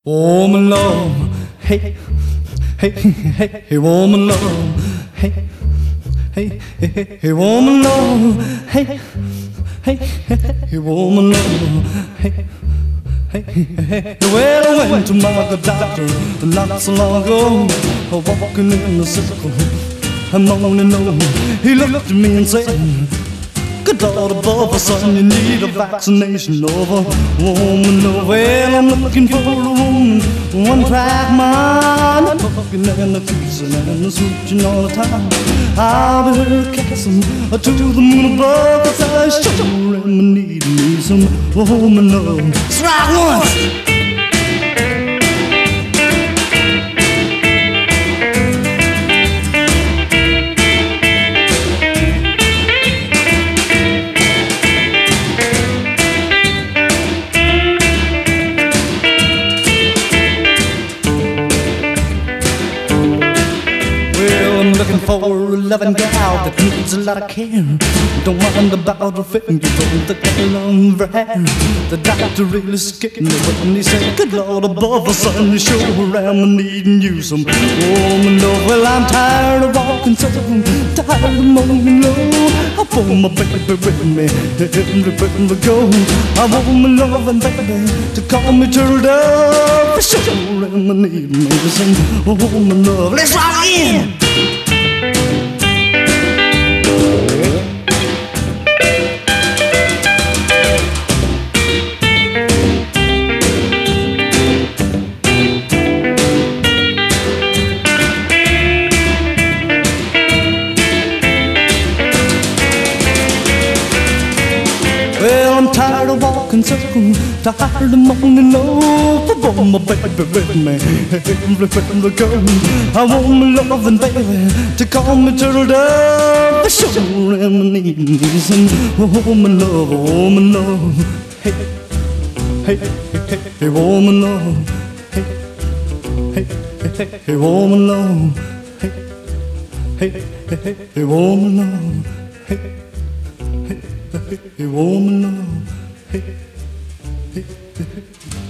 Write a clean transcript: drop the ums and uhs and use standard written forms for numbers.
Woman love, hey, hey, hey, hey, woman love, hey, hey, hey, hey, woman love, hey, hey, hey, woman love, hey, hey, hey. Well, I went to my good doctor not so long ago, walking in a circle, I'm only know. He looked at me and said, good Lord above, son, you need a vaccination of a woman. Well, I'm looking for a woman, one track mind, talking and a kissing and a switching all the time. I'll be her casting to the moon above, 'cause I sure am needing me some woman love. Strike once. Looking for a loving gal that needs a lot of care. Don't mind about her fitting, you know the color of her hair. The doctor really scared me when he said, good Lord above us, son, you sure am needing you some woman love. Well, I'm tired of walking so, tired of moaning low. I want my baby with me, everywhere we go. I want my loving baby to call me turtle dove. For sure am needing me some woman love. Let's rock in! Well, I'm tired of walking circles, tired of moaning low. I want my baby with me, everywhere we go. I want my loving baby to call me turtle dove. For sure am needing me some woman love, woman love. Hey, hey, hey, hey, woman love. Hey, hey, hey, hey, woman love. Hey, hey, hey, hey, woman love. Hey. Hey, woman love, hey, hey, hey.